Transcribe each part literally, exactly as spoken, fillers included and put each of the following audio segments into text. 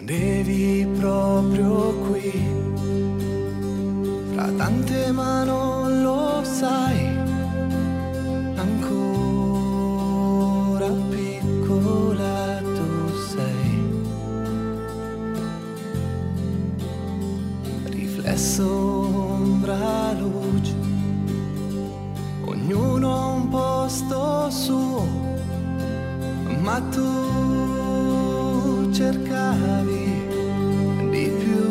Scendevi proprio qui, fra tante ma non lo sai, ancora piccola tu sei, riflesso, ombra, luce, ognuno ha un posto suo, ma tu cercavi di più.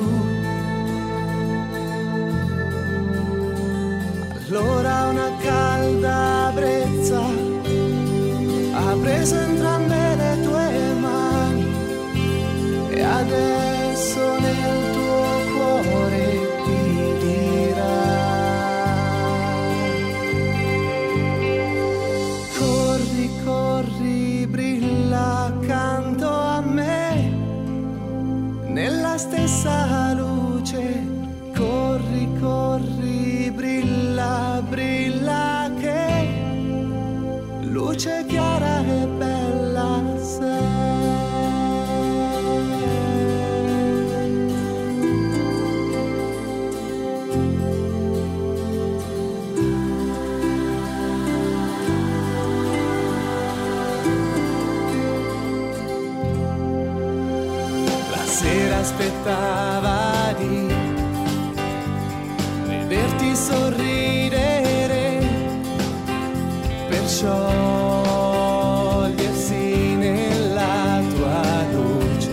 Allora una calda brezza ha preso entrambe le tue mani e adesso nel tuo cuore ti dirà: corri, corri, brilla accanto a me nella stessa luce, corri, corri, brilla, brilla che luce chiara e bella sei. La sera aspettava di vederti sorridere per sciogliersi nella tua luce.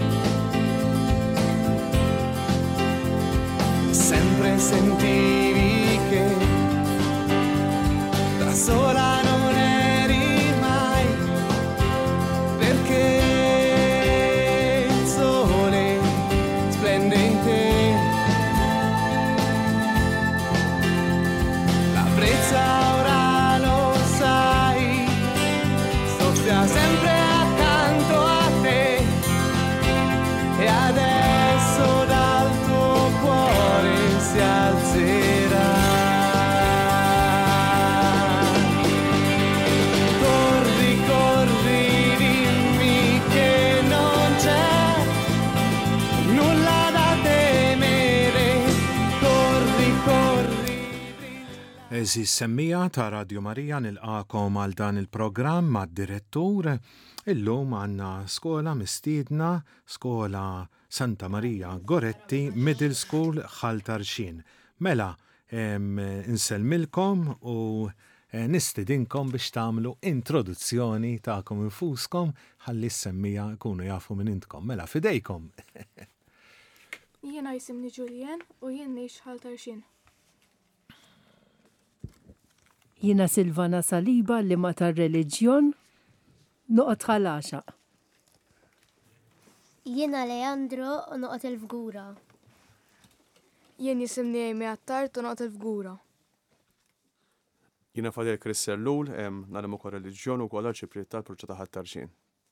Sempre sentivi che da sola non eri mai, perché il sole splende in te. Ora lo sai, soffia sempre accanto a te e adesso dal tuo cuore si alzerà. Corri, corri, dimmi che non c'è nulla da temere, corri, corri. Eżis semmija ta' Radio Marija nilqakom għal dan il-programm mad-direttur. Illum għandna skola mistiedna, skola Santa Marija Goretti Middle School Ħaltarxin. Mela, inselmilkom u nistidinkom biex tagħmlu introduzzjoni ta'kom infuskom ħalli s-semmija kunu jafu minn intkom. Mela, fidejkom. Jiena jisimni Julien u jien ngħix Ħaltarxin. Jina Silvana Saliba li ma tar-reliġjon noqgħod ħalaxa. Jiena Leandro u noqgħod il-Fgura. Jien jisimni Amy Attart u noqgħod il-Fgura. Jiena Fadel Krissellul, nagħlem ukoll reliġjon u wkoll ċipriet tal-Proċċa ta' Ħaltarxin.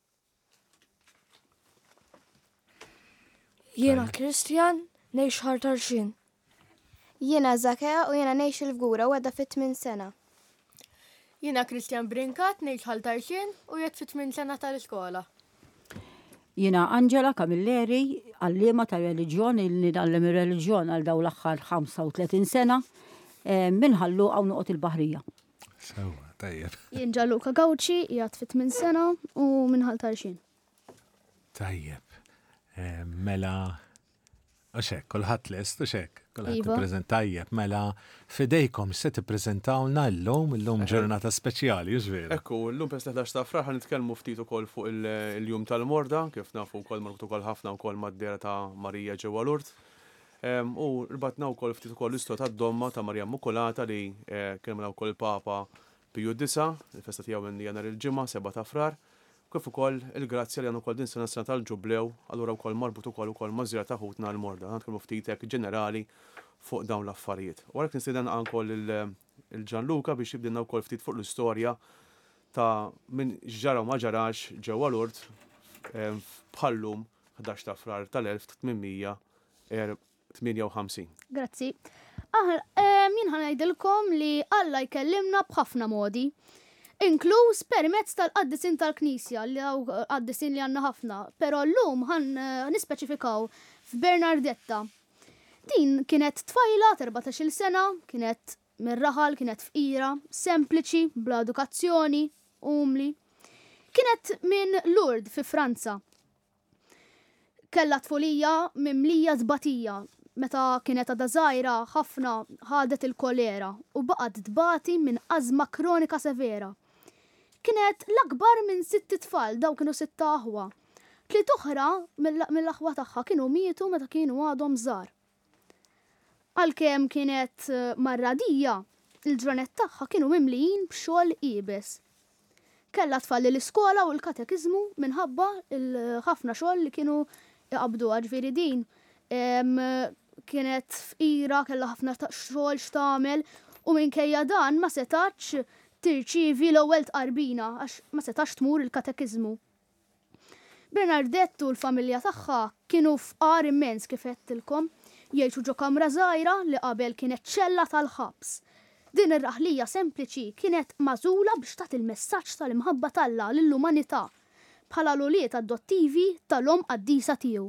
Jiena Kristjan ngħix Ħaltarxin. Jiena Zakea u jiena ngħix il-Fgura u għadha fit tmien sena. Jiena Kristjan Brinkat ngħix Ħaltarxin u jgħid fit tmien sena tal-iskola. Jiena Angela Camilleri, għalliema ta' reliġjon li nitgħallem ir-reliġjon għal dawn l-aħħar ħamsa u tletin sena minħallu hawn noqgħod il-Baħrija. Sewwa, tajjeb. Jien Gianluca Gawċi qiegħed fit tmien sena u minn Ħaltarxin. Tajjeb. Mela Oxek, kulħadd lest, oxek, kulħadd Iva. tippreżentajjeb, mela fidejkom se tippreżentawna llum, illum ġurnata speċjali, ġvera. Ekku, llum pers l-ħdax ta' frar nitkellmu ftit ukoll fuq il-jum tal-morda, kif nafu wkoll marbut ukoll ħafna wkoll mad-dera ta' Marija ġewwa Lurd. U rbatna wkoll ftit ukoll l-istorja tad-domma ta' Marja Immakulata li kellna wkoll il-Papa Piju disa, il-festa tiegħu minn nhar il-ġimgħa seba' ta' frar. Kif ukoll il-grazzja li għandna wkoll din sena sena tal-ġublew, allura wkoll marbut ukoll ukoll mażjara ta' ħutna l-morda, għandkom ftit hekk ġenerali fuq dawn l-affarijiet. Wara nistieden ankoll il-Gianluca biex jibdilna wkoll ftit fuq l-istorja ta' min ġara ma ġarax ġewwa Lurd bħallum ħdax ta' frar tal-elf tminmija tminja u ħamsin. Grazzi. Aħna min ħanajdilkom li Alla jkellimna b'ħafna modi. Inkluż permezz tal-qaddisin tal-Knisja li għaw qaddisin li għanna ħafna, pero l-lum ħan nispeċifikaw f'Bernardetta. Din kienet tfajla erbatax-il sena, kienet mir-raħal, kienet fqira, sempliċi, bla edukazzjoni, umli. Kienet minn Lourdes fi Franza. Kella tfulija mimlija zbatija. Meta kienet għadha żgħira ħafna ħadet il-kolera u baqgħet tbati minn azma kronika severa. Kienet l-akbar minn sitt tfal, daw kienu sitta aħwa. Tliet oħra mill-aħwa tagħha kienu mietu meta kienu għadhom żgħar. Għalkemm kienet marradija, il-ġranet tagħha kienu mimlijin b'xogħol qiebes. Kella tfalli l-iskola u l-katekiżmu minħabba il-ħafna xogħol li kienu iqabdu ġifieri din. Kienet fqira, kella ħafna xogħol x'tagħmel u minkejja dan ma setax tirċievi l-ewwel tqarbina għax ma setax tmur il-katekiżmu. Bernardettu u l-familja tagħha kienu fqar immens kif qedtilkom, jgħixu ġo kamra żgħira li qabel kienet ċella tal-ħabs. Din ir-raħlija sempliċi kienet magħżula biex tagħti il-messaġġ tal-imħabba talla lill-umanità bħala l-uliet adottivi tal-om qaddisa tiegħu.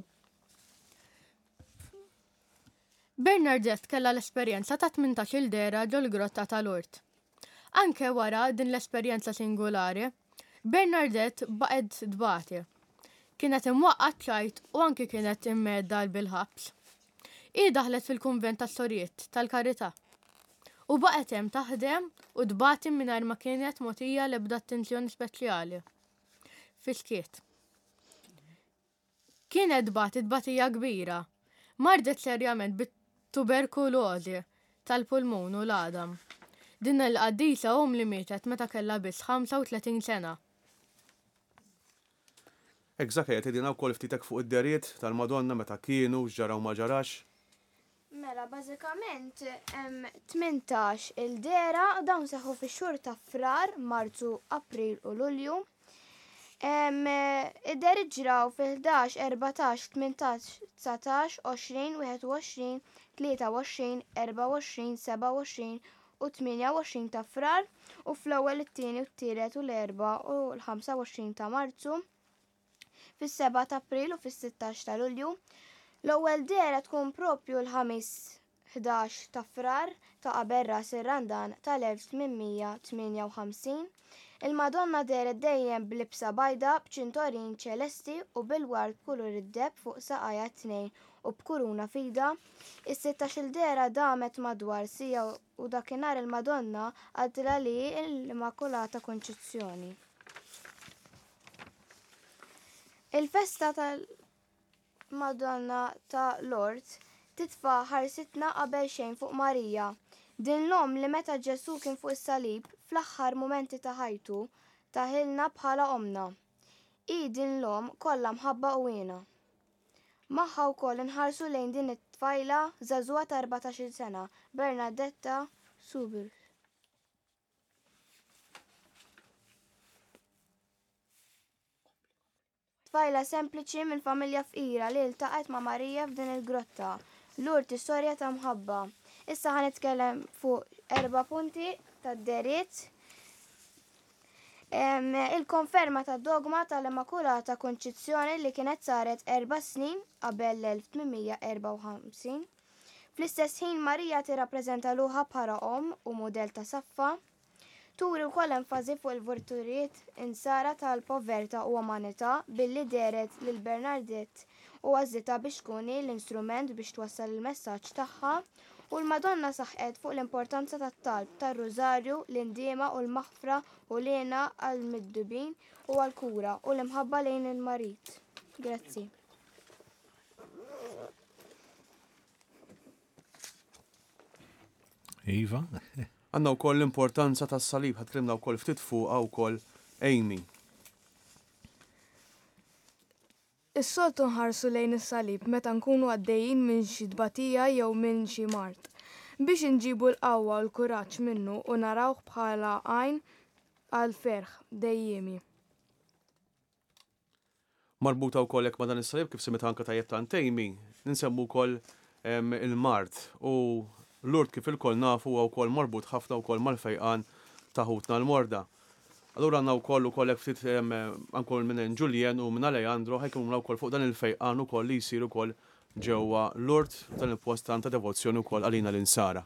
Bernardette kella l-esperjenza ta' tmintax-il dera ġol grotta ta' Lourdes. Anke wara din l-esperjenza singolari, Bernardette baqgħet dbati. Kienet imwaqqat ċajt u anke kienet immedda bil-ħabs. I daħlet fil-kunvent tas-Sorijiet tal-Karità. U baqgħet hemm taħdem u dbati mingħajr ma kienet mogħtija l-ebda attenzjoni speċjali. Fiskiet. Kienet dbati dbatija kbira. Mardet serjament bit-tuberkulożi tal-pulmun u l-għadam. Din il-qaddisa um li mietet meta kellha biss ħamsa u tletin sena. Egżakke, jtidina wkoll ftitek fuq id-deriet tal-Madonna meta kienu ġaraw ma ġarax. Mela, bażikament hemm tmintax il-dera dawn seħħu fix-xhur ta' Frar, Marzu, April u Lulju. Id-deri ġraw fil-ħdax, erbatax, tmintax, tsatax, għoxrin, wieħed u għoxrin, tlieta u għoxrin, erba' u għoxrin, seba' u għoxrin u tminja u għoxrin ta' Frar u fl-ewwel it-tieni u t-tielet u l-erba' u l-ħamsa u għoxrin ta' Marzu, fis-seba' ta' April u fis-sittax ta' Lulju. L-ewwel dera tkun propju l-ħamis ħdax ta' Frar ta' qabel ras ir-Randan tal-elf tminmija tminja u ħamsin. Il-Madonna deret dejjem b'libsa bajda b'ċintorin ċelesti u bil-ward kulur id-deb fuq saqajja tnejn u b'kuruna fida. Is-sittax-il dera damet madwar sija u dakinhar il-Madonna għadla li l-Immakulata Konċizzjoni. Il-festa tal-Madonna ta' Lourdes titfa' ħarsitna qabel xejn fuq Marija. Din l-om li meta Ġesu kien fuq is-salib fl-aħħar mumenti ta' ħajtu taħilna bħala omna. I din l-om kollha mħabba qwina. Magħha wkoll inħarsu lejn din it-tfajla żagħżugħa ta' erbatax-il sena, Bernardetta Soubirous. Tfajla sempliċi minn familja fqira li iltaqet ma' Marija f'din il-grotta. Lourdes istorja ta' mħabba. Issa ħan nitkellem fuq erba' punti tad-deriet. Il-konferma tad dogma tal-Immakulata Konċizzjoni li kienet saret erba' snin qabel l-elf tminmija erba' u ħamsin. Fl-istess ħin Marija tirrappreżenta luha bħala om u mudell ta' saffa. Turi wkoll enfasi fuq il-virturijiet insara tal-povertà u umanità billi deret lil Bernardette u għażita biex tkun l-instrument biex twassal il-messaġġ tagħha. U l-Madonna saħqet fuq l-importanza tat-talb tar-rużarju, l-indiema u l-maħfra u lena għall-middubin u għall-kura u l-imħabba lejn il-marit. Grazzi. Iva. Għandna wkoll l-importanza tas-salib, ħadklimna wkoll ftit fuqha wkoll Amy. Is-soltu nħarsu lejn is-salib meta nkunu għaddejjin minn xi tbatija jew minn xi mart. Biex inġibu l-qawwa u l-kuraġġ minnu u narawh bħala għajn għal ferħ dejjemi. Marbuta wkoll hekk ma' dan is-salib kif simmet anke tajjeb tant Amy, ninsemmu wkoll il-mart u Lourdes kif ilkoll nafu huwa wkoll marbut ħafna wkoll mal-fejqan ta' ħutna l-morda. Allura għandna wkoll ukoll hekk ftit ankoll minn Julien u minn Alejandro ħajkunu wkoll fuq dan il-fejqan ukoll li jsir ukoll ġewwa Lourdes dan il-post ta' devozzjoni wkoll għalina l-insara.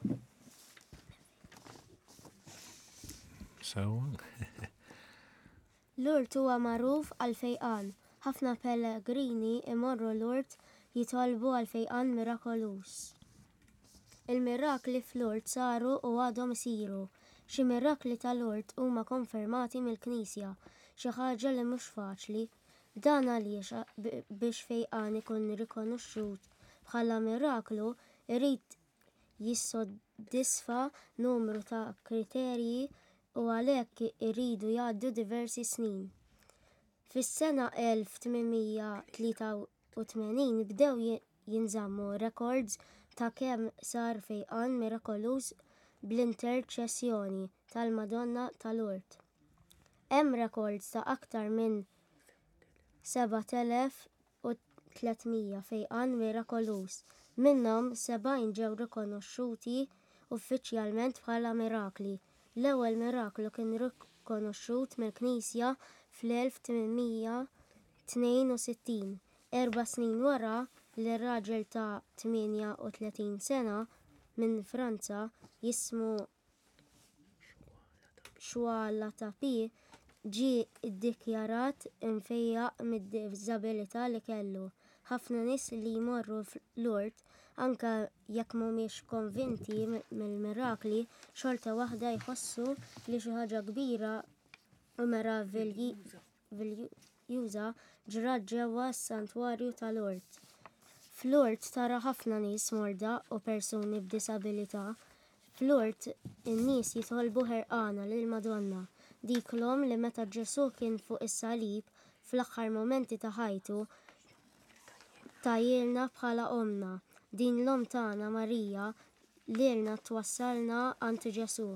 Lourdes huwa magħruf għal-fejqan. Ħafna pellegrini imorru Lourdes jitolbu għal-fejqan mirakolus. Il-mirakli f'Lourdes saru u għadhom isiru. Xi mirakli ta' Lourdes huma konfermati mill-Knisja, xi ħaġa li mhux faċli. Dan għaliex biex fejqan ikun rikonoxxut bħala miraklu irid jissodisfa numru ta' kriterji u għalhekk iridu jgħaddu diversi snin. Fis-sena elf tminmija tlieta u tmenin bdew jinżammu records ta' kemm sar fejqan mirakolus bl-interċessjoni tal-Madonna ta' Lourdes. Hemm records ta' aktar minn seba' elef u tlietmija fejqan mirakolus. Minnhom sebgħin ġew rikonoxxuti uffiċjalment bħala mirakli. L-ewwel miraklu kien rikonoxxut mill-Knisja fl-elf tminmija tnejn u sittin. Erba' snin wara li raġel ta' tminja u tletin sena minn Franza jismu Xwala ta' Pi ġie ddikjarat imfejjaq mid-diżabilità li kellu. Ħafna nies li jmorru f'Lourdes anke jekk mhumiex konvinti mill-mirakli xorta waħda jħossu li xi ħaġa kbira u meraviljuża ġrat ġewwa s-santwarju ta' Lourdes. F'Lourdes tara ħafna nies morda u persuni b'disabilità. F'Lourdes in-nies jitolbu ħerqana lill-Madonna. Diklhom li meta Ġesu kien fuq is-salib fl-aħħar momenti ta' ħajtu tajjilna bħala omna. Din l-om tagħna Marija lilna twassalna għand Ġesu.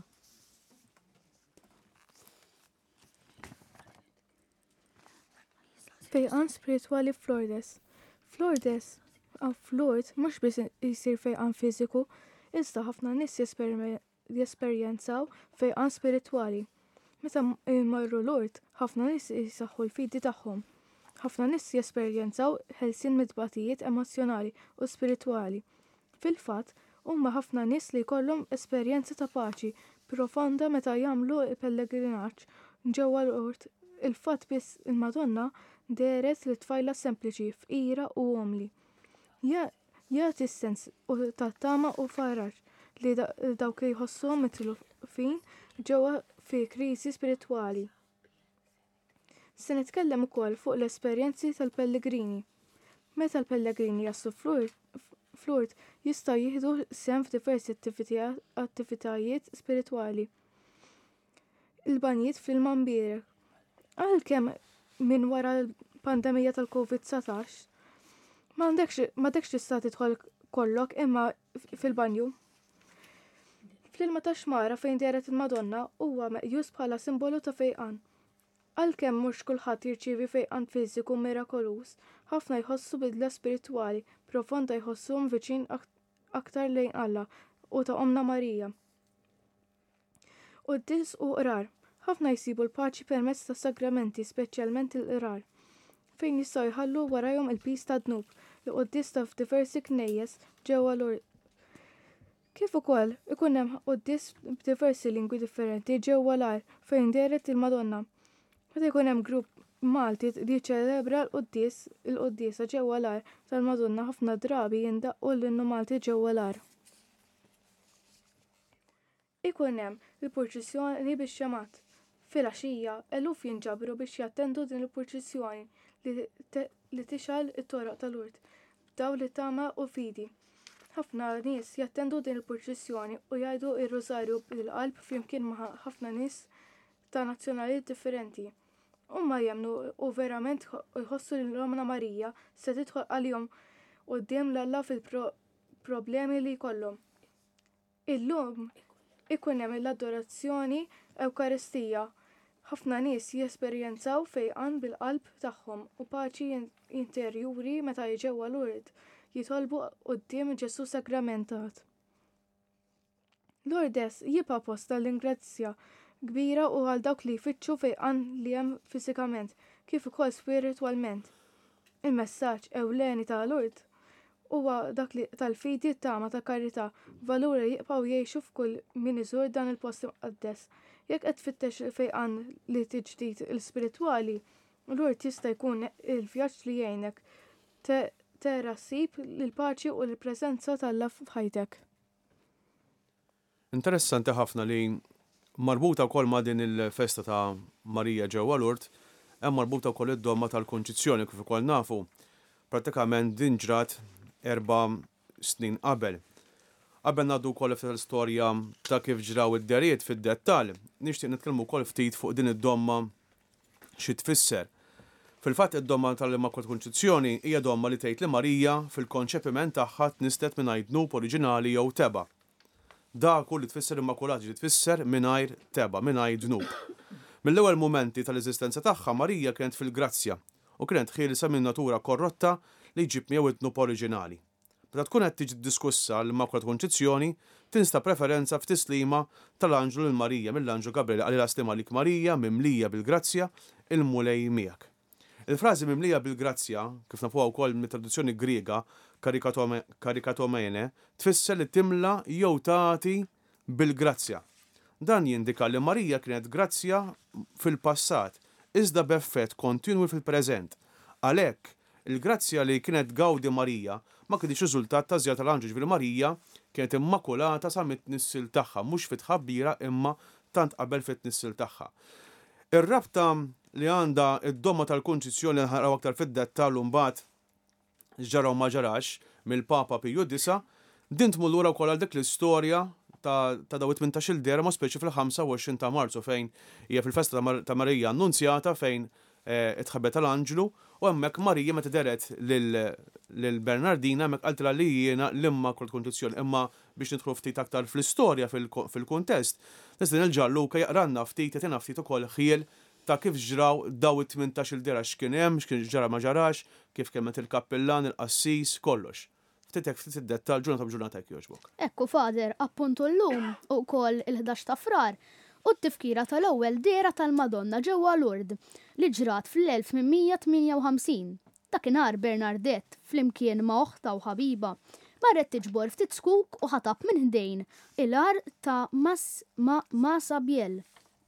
Fejqan spiritwali f'Lourdes. F'Lourdes għaw f'Lourdes mhux biss jsir fejqan fiżiku, iżda ħafna nies jesperjenzaw fejqan spiritwali. Meta jmorru Lourdes, ħafna nies jisaħħu l-fidi tagħhom. Ħafna nies jesperjenzaw ħelsien mitbatijiet emozjonali u spiritwali. Fil-fatt, huma ħafna nies li jkollhom esperjenza ta' paċi profonda meta jagħmlu pellegrinaġġ ġewwa Lourdes. Il-fatt biss il-Madonna deret li tfajla sempliċi f'ira u omli. Jagħti s-sens ta' tama u faraġ li dawk li jħossuhom mitlufin ġewwa fi kriżi spiritwali. Se nitkellem ukoll fuq l-esperjenzi tal-pellegrini. Meta l-pellegrini jaslu f'Lourdes jistgħu jieħdu sehem f'diversi attivitajiet spiritwali. Il-banjiet fl-Manbierek. Għalkemm minn wara l-pandemija tal-Covid satax, m'għandekx tista' tidħol kollok imma fil-banju. Fl-ilma ta' xmara fejn deret il-Madonna huwa meqjus bħala simbolu ta' fejqan. Għalkemm mhux kulħadd jirċievi fejqan fiżiku mirakolus, ħafna jħossu bidla spiritwali profonda jħossuhom viċin aktar lejn Alla u ta' Omna Marija. Qudies u qrar. Ħafna jsibu l-paċi permezz ta' sagramenti, speċjalment il-qrar, fejn jistgħu jħallu warahom il-piż ta' dnub li qudies ta' f'diversi knejjes ġewwa Lourdes. Kif ukoll ikun hemm qudies b'diversi lingwi differenti ġewwa l-ar fejn deret il-Madonna. Meta jkun hemm grupp Malti li jiċċelebra l-qudies il-quddiesa ġewwa l-ar tal-Madonna ħafna drabi jindaqqu l-innu Malti ġewwa l-ar. Ikun hemm il-purċissjoni bix-xemat. Fil-għaxija, eluf jinġabru biex jattendu din il-purċissjoni li tixal it-toroq ta' Lourdes b'daw li tama u fidi. Ħafna nies jattendu din il-purċissjoni u jgħidu ir-rożarju bil-qalb flimkien ma' ħafna nies ta' nazzjonalijiet differenti. Huma jemmnu u verament jħossu li l-Omna Marija se tidħol għalihom quddiem l-Alla fil-problemi li jkollhom. Illum ikun hemm l-adorazzjoni Ewkaristija. Ħafna nies jesperjenzaw fejqan bil-qalb tagħhom u paċi interjuri meta jiġewwa Lourdes jitolbu quddiem Ġesu sagramentat. Lourdes jibqa' post tal-ingrazzja kbira u għal dawk li jfittxu fejqan li hemm fiżikament kif ukoll spiritwalment. Il-messaġġ ewleni tal-Lurd huwa dak li tal-fidi tama ta' karità, valuri jibqgħu jgħixu f'kull min iżur dan il-post imqaddes. Jekk qed tfittex fejqan li tiġdid il-spiritwali, l-Lurd jista' jkun il-vjaġġ li jgħinek tera ssib l-paċi u l-preżenza tal-Alla f'ħajtek. Interessanti ħafna li marbuta wkoll ma' din il-festa ta' Marija ġewwa Lurd, hemm marbuta wkoll id-domma tal-konċizzjoni kif ukoll nafu. Prattikament din ġrat erba' snin qabel. Qabel ngħaddu wkoll fil-istorja ta' kif ġraw id-derijiet fid-dettall, nixtieq nitkellmu wkoll ftit fuq din id-domma xi tfisser. Fil-fatt id-domma tal-Immakolat Konċizzjoni hija domma li tgħid li Marija fil-konċepiment tagħha tnistet mingħajr dnub oriġinali jew teba'. Da kull li tfisser immakulat ġi tfisser mingħajr teba', mingħajr dnub. Mill-ewwel mumenti tal-eżistenza tagħha Marija kienet fil-grazzja u kienet ħielsa minn natura korrotta li jġib miegħu id-dnub oriġinali. Meta tkun qed tiġi diskussa l-Immakolat Konċizzjoni, tinsta preferenza f'tislima tal-Anġlu lil Marija mill-Anġlu Gabriele qalilha stima lik Marija mimlija bil-grazzja il-mulej miegħek. Il-frażi mimlija bil-grazzja, kif nafuha wkoll mit-traduzzjoni Griega karikatomene, tfisser li timla jew tagħti bil-grazzja. Dan jindika li Marija kienet grazzja fil-passat, iżda b'effett kontinwi fil-preżent. Għalhekk, il-grazzja li kienet gawdi Marija ma kienx riżultat ta' żjara tal-Anġlu ġifieri Marija kienet immakulata sa mit-tnissil tagħha, mhux fit-tħabbira imma tant qabel fit-tnissil tagħha. Ir-rabta li għandha id-domma tal-konċizzjoni nħaraw aktar fid-dettall u mbagħad ġaraw ma ġarax mill-Papa Piju disa', din tmur lura wkoll għal dik l-istorja ta' daw it-tmintax-il dera ma' speċi fil-ħamsa u għoxrin ta' Marzu fejn hija fil-festa ta' Marija Annunzjata fejn itħabbet tal-Anġlu u hemmhekk Marija meta deret lil Bernardina hemmhekk qaltilha li jiena l-Immakolat Konċizzjoni. Imma biex nidħlu ftit aktar fl-istorja fil-kuntest, nista' nilġa' Luka jaqranna ftit jagħtina ftit ukoll ħiel ta' kif ġraw daw it-tmintax-il dera x'kien hemm, x'kien ġara ma ġarax, kif kemmet il-kappellan, il-qassis, kollox. Ftitek ftit id-dettall ġurnata b'ġurnata jekk jogħġbok. Ekku fader, appuntu llum ukoll il-ħdax ta' frar u t-tifkira tal-ewwel dera tal-Madonna ġewwa Lurd li ġrat fl-elf tminmija tminja u ħamsin. Dakinhar Bernardett flimkien ma' oħta u ħabiba marret tiġbor ftit skuk u ħatab minn ħdejn il-ar ta' Masa Biel.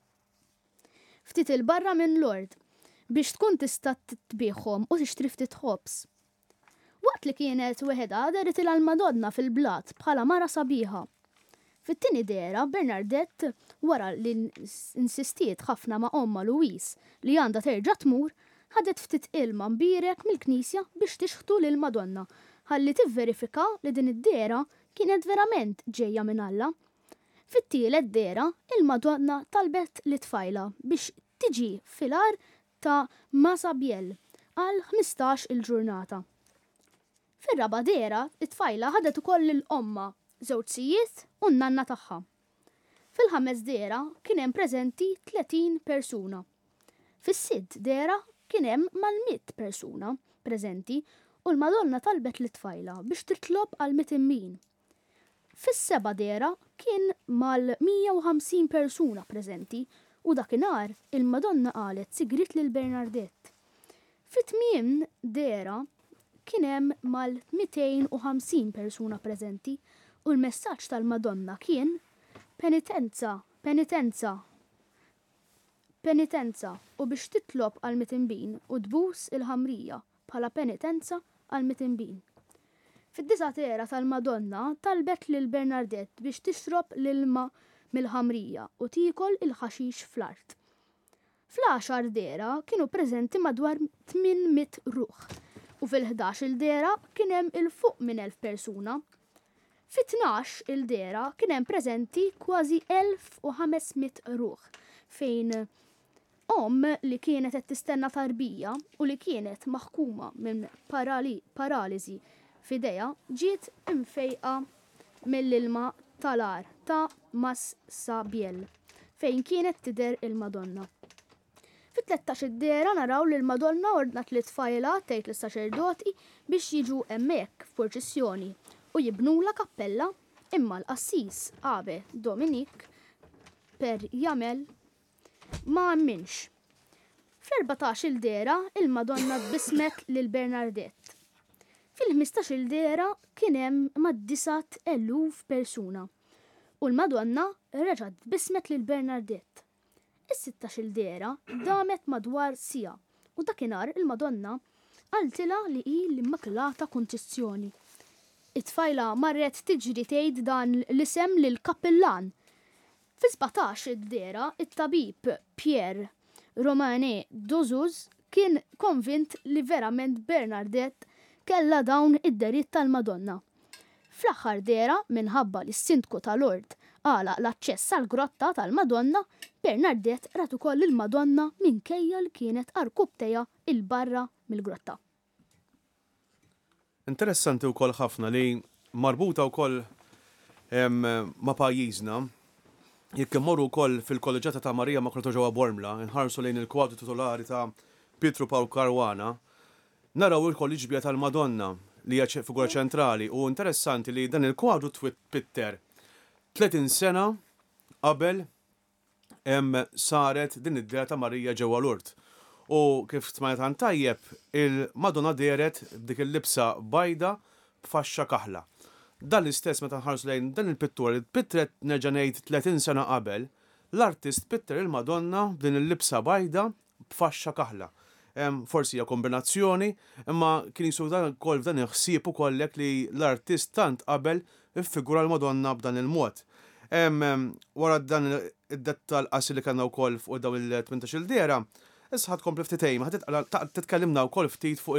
Ftit il-barra minn Lurd biex tkun tista' tbieħhom u tixtri ftit ħobs. Waqt li kienet weħeda daret il-Madonna fil-blat bħala mara sabiħa. Fit-tieni dera Bernardett wara li insistiet ħafna ma' omma Louise li għandha terġa' tmur, ħadet ftit ilma mbirek mill-Knisja biex tixħtu lil Madonna ħalli tivverifika li din id-dera kienet verament ġejja minn Alla. Fit-tielet dera il-Madonna talbet li tfajla biex tiġi fil-ar ta' Masa Biel għal ħmistax il-ġurnata. Fir-raba dera, it-tfajla ħadet ukoll l-omma, żewġ sijiet u n-nanna tagħha. Fil-ħames dera kien hemm preżenti tletin persuna. Fis-sitt dera kien hemm mal-mitt persuna preżenti u l-Madonna talbet lit-tfajla biex titlob għal mitimmin. Fis-seba' dera kien mal-mija u ħamsin persuna preżenti u dakinhar il-Madonna qalet sigrit lil Bernardett. Fit-tmiem dera kien hemm mal-mitejn u ħamsin persuna preżenti u l-messaġġ tal-Madonna kien penitenza, penitenza, penitenza u biex titlob għal mitimbin u tbus il-ħamrija bħala penitenza għal mitimbin. Fid-disa' dera tal-Madonna talbet lil Bernardett biex tixrob l-ilma mill-ħamrija u tikol il-ħaxix fl-art. Fl-għaxar dera kienu preżenti madwar tminmit ruħ u fil-ħdax il-dera kien hemm il-fuq minn elf persuna. Fit-tnax il-dera kien hemm preżenti kważi elf u ħamesmit ruħ fejn om li kienet qed tistenna tarbija u li kienet maħkuma minn parali, paraliżi f'idejha ġiet imfejqa mill-ilma tal-ar ta' Massa Biel fejn kienet tidher il-Madonna. Fit-tlettax id-dera naraw li l-Madonna ordnat li tfajla tgħid lis-saċerdoti biex jiġu hemmhekk f'proċessjoni u jibnula kappella imma l-qassis Abe Dominik per jagħmel ma minx. Fl-erbatax il-dera il-Madonna tbismet lil Bernardett. Fil-ħmistax il-dera kien hemm mad-disat eluf persuna u l-Madonna reġgħet tbismet lil Bernardett. Is-sittax il-dera damet madwar sija u dakinhar il-Madonna għaltilha li hi l-Immakulata Konċezzjoni. It-tfajla marret tiġri tgħid dan l-isem lil kappillan. Fi sbatax id-dera it-tabib Pierre Romané Dozuz kien konvint li verament Bernardett kella dawn id-deriet tal-Madonna. Fl-aħħar dera minħabba li s-sindku tal-Ord għala l-aċċess għal grotta tal-Madonna, Bernardett rat ukoll il-Madonna minkejja li kienet arkubteja il-barra mill-grotta. Interessanti wkoll ħafna li marbuta wkoll ma' pajjiżna. Jekk immorru wkoll fil-kolleġġata ta' Marija Immakulata ġewwa Bormla, inħarsu lejn il-kwadru titolari ta' Pietro Paul Caruana, naraw il-kolliġbija tal-Madonna li hija figura ċentrali u interessanti li dan il-kwadru twitter tletin sena qabel hemm saret din id-dera ta' Marija ġewwa Lurd. U kif smajtan tajjeb, il-Madonna deret dik il-libsa bajda b'faxxa kaħla. Dan l-istess meta nħarsu lejn dan il-pittur li tpittret nerġa' ngħid tletin sena qabel, l-artist pitter il-Madonna b'din il-libsa bajda b'faxxa kaħla. Forsi hija kombinazzjoni, imma kien jisu dan ukoll f'dan il-ħsieb ukoll li l-artist tant qabel iffigura l-Madonna b'dan il-mod. Wara dan id-dettal qasi li kellna wkoll fuq dawn il-tmintax il-dera, issa ħad kompli ftit ejma, titkellimna wkoll ftit fuq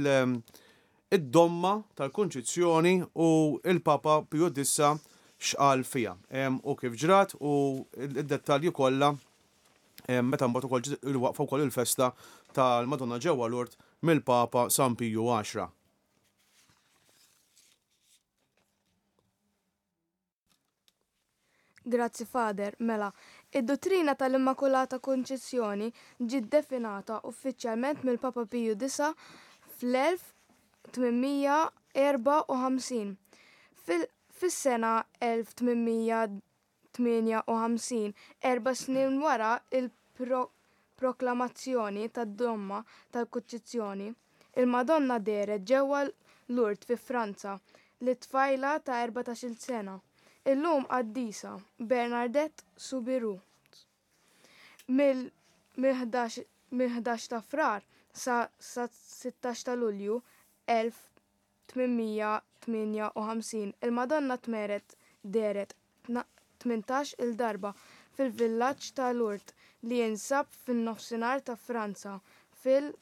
id-domma tal-Konċezzjoni u il-Papa Pio dissa x'qal fiha. U kif ġrat u id-dettalji kollha meta mbagħad ukoll il-waqfa wkoll il-festa tal-Madonna ġewwa Lurd mill-Papa San Pio għaxra. Grazzi Fader, mela. Id-dottrina tal-Immakulata Konċezzjoni ġiet definata uffiċjalment mill-Papa Pio disa fl-elf tminmija erba' u ħamsin. Fis-sena elf tminmija tminja u ħamsin, erba' snin wara il-proklamazzjoni tad-domma tal-Konċezzjoni, il-Madonna deret ġewwa Lurd fi Franza li tfajla ta' erbatax-il sena. Illum qaddisa Bernardett Soubirous. Mill-ħdax ta' frar sa sittax ta' Lulju elf tminmija tminja u ħamsin il-Madonna tmeret deret tmintax il-darba fil-villaġġ ta' Lurd li jinsab fin-nofsinhar ta' Franza fil-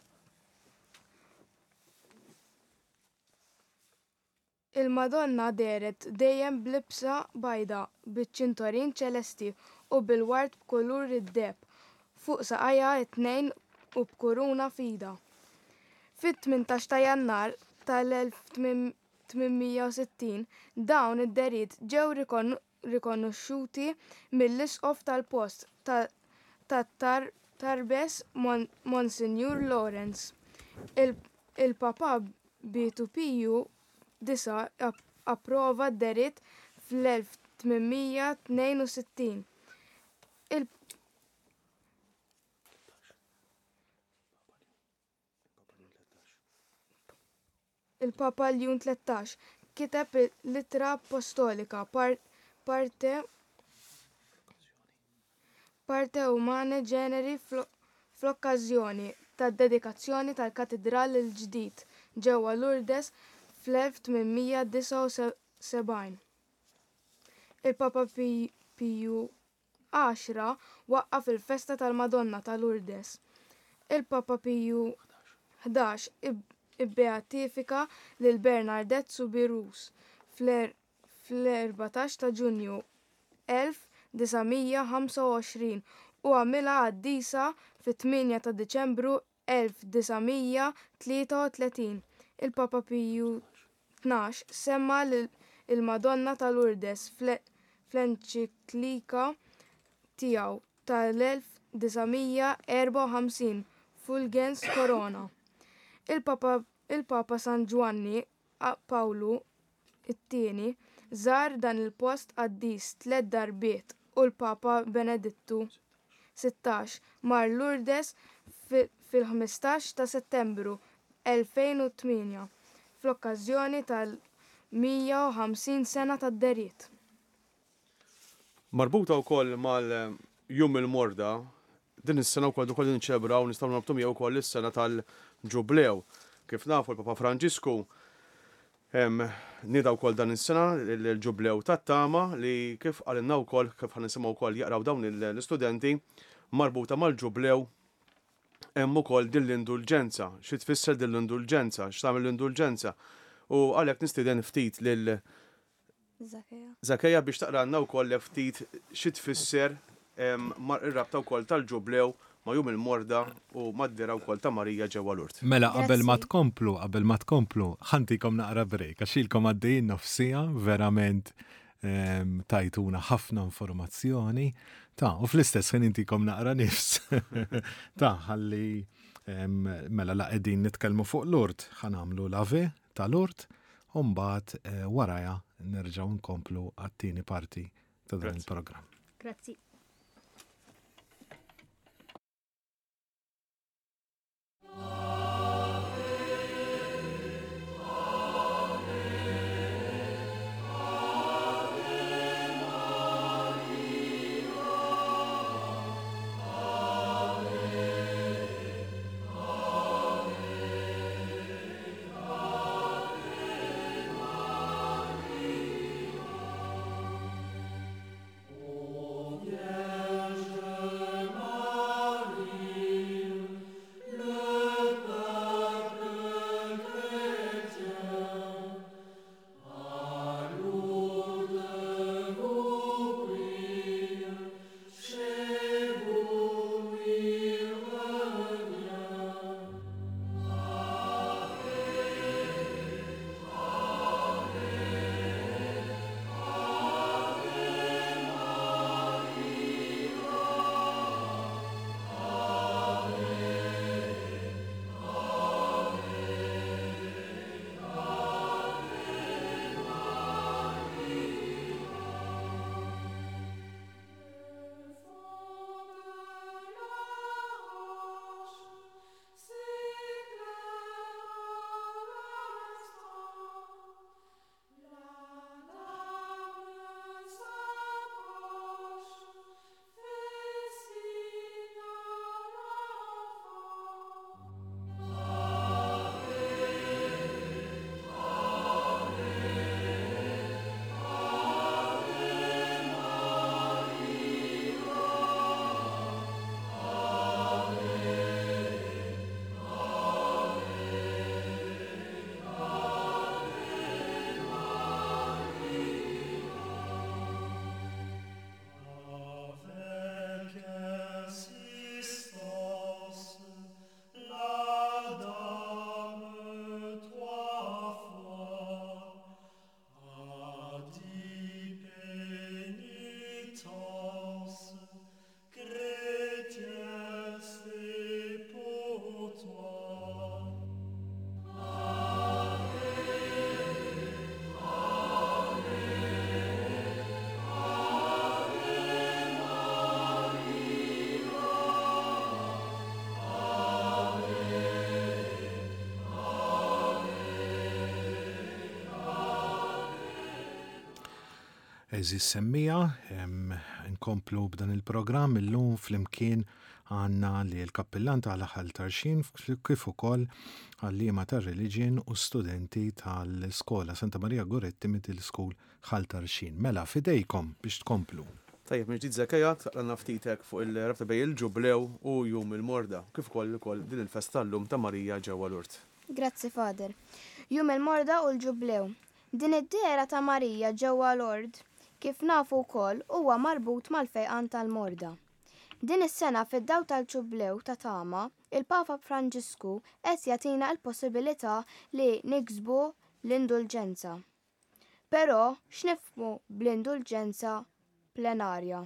Il-Madonna deret dejjem b'libsa bajda biċ-ċintorin ċelesti u bil-ward b'kulur id-deb fuq saqajja it-tnejn u b'kuruna fida. Fit-tmintax ta' Jannar tal-elf tminmija u sittin dawn id-deriet ġew rikonoxxuti mill-isqof tal-post tat-Tarbes Monsignor Lawrence. Il-Papa Bitu Piju disa approva d-deriet fl-elf tminmija tnejn u sittin. Il-Papa Leon tlettax kiteb littra apostolika parte parte umane ġeneri fl-okkażjoni tad-dedikazzjoni tal-Katedrali l-ġdid ġewwa Lourdes fl-elf tminmija disa u sebgħin. Il-Papa Piju għaxra waqqaf il-festa tal-Madonna ta' Lourdes. Il-Papa Piju ħdax ibbeatifika lil Bernardett Soubirous fl-erbatax ta' Ġunju elf disamija ħamsa u għoxrin u għamilha qaddisa fit-tminja ta' Diċembru elf disamija tlieta u tletin. Il-Papa Piju tnax semma il-Madonna ta' Lourdes fl-enċiklika tiegħu tal-elf disamija erba' u ħamsin Fulgens Corona. Il-Papa il-Papa San Giovanni Paolo it-tieni żar dan il-post qaddis tliet darbiet u l-Papa Benedittu sittax mar Lourdes fil-ħmistax ta' Settembru elfejn u tminja fl-okkażjoni tal-mija u ħamsin sena tad-deriet. Marbuta wkoll mal-Jum il-Morda, din is-sena wkoll ukoll inċebraw nistgħu nabtu miegħu wkoll is-sena tal-Ġublew. Kif nafu l-Papa Franġisku nidaw wkoll dan is-sena l-Ġublew tat-Tama li kif qalilna wkoll kif ħanisimgħu wkoll jaqraw dawn l-istudenti marbuta mal-Ġublew hemm ukoll din l-indulġenza. Xi tfisser din l-indulġenza, x'tagħmel l-indulġenza. U għalhekk nistieden ftit lil Zakeja biex taqranna wkoll ftit xi tfisser ir-rabta wkoll tal-Ġublew ma' Jum il-Morda u mad-dera wkoll ta' Marija ġewwa Lurt. Mela qabel ma tkomplu, qabel ma tkomplu, ħantikom naqra break għax ilkom għaddejjin nofsija verament tajtuna ħafna informazzjoni. Ta' u fl-istess ħin intikom naqra nifs. Ta' ħalli mela la qegħdin nitkellmu fuq Lurt, ħanamlu l-ave ta' Lurt u mbagħad waraja nerġgħu nkomplu għat-tieni parti ta' dan il-programm. Grazzi. Eżis semmija, nkomplu b'dan il-programm illum fl-imkien għanna li l-kappillan tal-Aħal Tarxin kif ukoll għallima tar-reliġjon u studenti tal-Skola Santa Maria Goretti Middle School Ħal Tarxin. Mela fidejkom biex tkomplu. Tajjeb, minn Zakeja, taqlanna ftitek fuq il-rabta bej il-Ġublew u Jum il-Morda, kif ukoll ukoll din il-festa llum ta' Marija ġewwa Lurt. Grazzi Fader. Jum il-Morda u l-Ġublew. Din id-dera ta' Marija ġewwa Lord kif nafu wkoll huwa marbut mal-fejqan tal-Morda. Din is-sena fid-daw tal-Ġublew ta' Tama, il-Papa Franġisku qed jagħtina l-possibilità li niksbu l-indulġenza. Però x'nifhmu bl-indulġenza plenarja.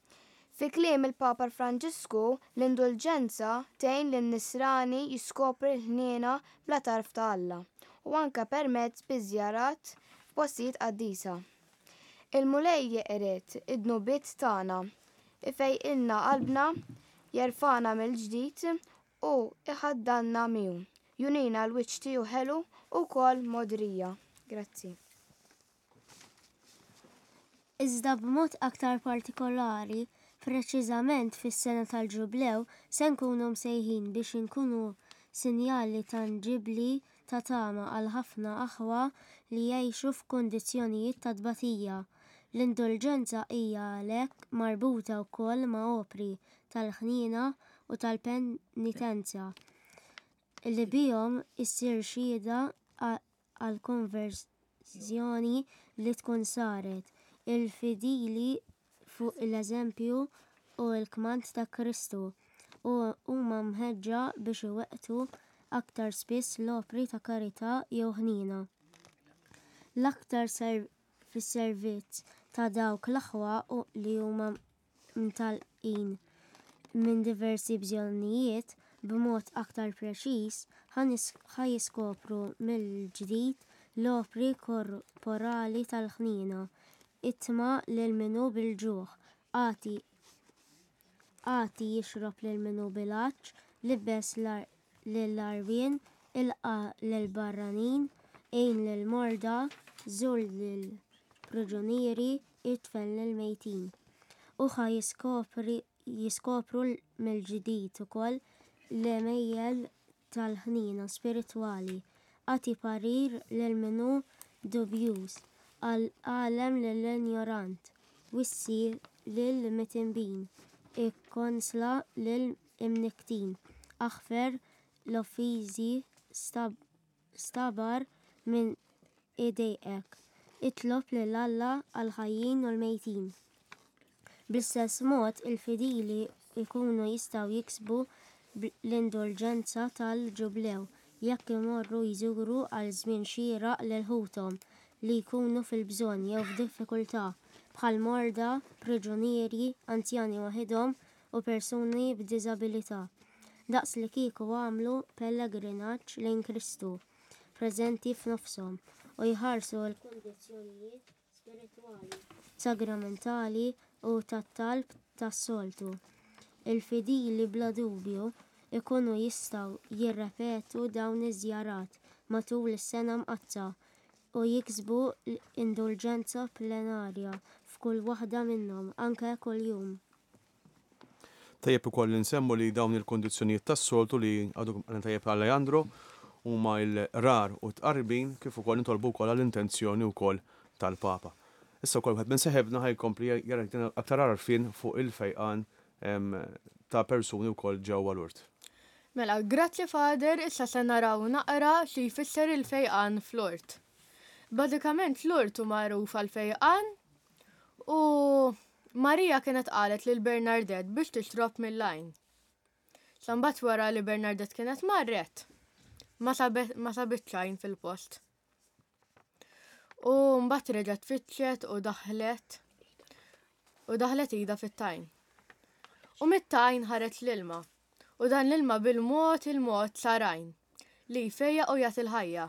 Fi kliem il-Papa Franġisku, l-indulġenza tgħin lin-nisrani jiskopri l-ħniena bla tarf ta' Alla u anke permezz biżjarat f'postijiet qaddisa. Il-mulej jeqret id-nubiet tagħna ifejqilna qalbna jerfana mill-ġdid u iħaddanna miegħu. Junina l-wiċċ tiegħu ħelu u kol modrija. Grazzi. Iżda b'mod aktar partikolari, preċiżament fis-sena tal-ġublew, se nkunu msejħin biex inkunu sinjali tanġibli ta' tama għal ħafna aħwa li jgħixu f'kundizzjonijiet ta' tbatija. L-indulġenza hija għalhekk marbuta wkoll ma' opri tal-ħnina u tal-penitenza li bihom issir xhieda għal konverżjoni li tkun saret il-fidili fuq l-eżempju u l-kmand ta' Kristu u huma mħeġġa biex iweqtu aktar spiss l-opri ta' karità jew ħnina. L-aktar fis-servizz ta' dawk l-aħwa li huma mtalqin minn diversi bżonnijiet b'mod aktar preċiż ħajiskopru mill-ġdid l-opri korporali tal-ħnina, itma lil minnu bil-ġuħ, għati għati jixrob lil minnu bil-għaċ, libbes l-arbien, ilqa l-barranin, ejn l-morda, żur l-priġunieri, itfen l-mejtin. U ħa jiskopru mill-ġdid ukoll l-emejjel tal-ħnina spiritwali, għati parir l-minu dubjuż, għal-għalem l-ignorant, wissi l-mitimbin, ikkonsla l-imniktin, aħfer l-offizi stabar minn idejek, itlob l-alla għal-ħajjin u l-mejtin. Bl-istess mod il-fidili ikunu jistaw jiksbu l-indulġenza tal-ġublew jekk imorru jżuru għal żmien xieraq lil ħutom li jkunu fil-bżonn jew f'diffikultà bħal morda, priġunieri, anzjani waħedhom u persuni b'diżabilità. Daqs li kieku għamlu pellegrinaġġ lejn Kristu, preżenti f'nofshom u jħarsu l-kundizzjonijiet spiritwali, sagramentali u tat-talb tas-soltu. Il-fidili bla dubju ikunu jistaw jirrepetu dawn iż-żjarat matul is-sena mqazza u jiksbu l-indulġenza plenarja f'kull waħda minnhom anke kuljum. Tajjeb ukoll nsemmu li dawn il-kondizzjonijiet tas-soltu li għadu tajjeb Alejandro huma l-rar u tqarbin kif ukoll nitolbu wkoll għall-intenzjoni wkoll tal-Papa. Issa wkoll wieħed minn seħebna ħajkompli jara aktar għarfien fuq il-fejqan ta' persuni wkoll ġewwa Lurt. Mela, grazzi Fader, issa se naraw naqra xi jfisser il-fejqan fl-Lurt. Bażikament Lurt hu magħruf għall-fejqan u Marija kienet qalet lil Bernardet biex tixrob mill-lajn. Sa mbagħad wara li Bernardet kienet marret, ma sabitx lajn fil-post. U mbagħad reġgħet tfittxet u daħlet u daħlet ida fit-tajn. U mit-tajn ħaret l-ilma, u dan l-ilma bil-mod il-mod sarajn, li jfejja u jagħti l-ħajja.